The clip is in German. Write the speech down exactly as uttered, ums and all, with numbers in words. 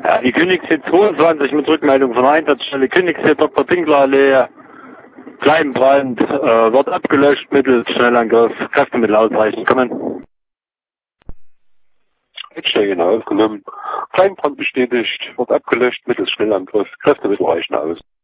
Ja, die Königshit zweiundzwanzig mit Rückmeldung von der Einsatzstelle Königshit Doktor Pinklerallee, Kleinbrand, äh, wird abgelöscht mittels Schnellangriff, Kräftemittel ausreichend kommen. Schnell genau aufgenommen. Kleinbrand bestätigt, wird abgelöscht mittels Schnellangriff, Kräftemittel reichen aus.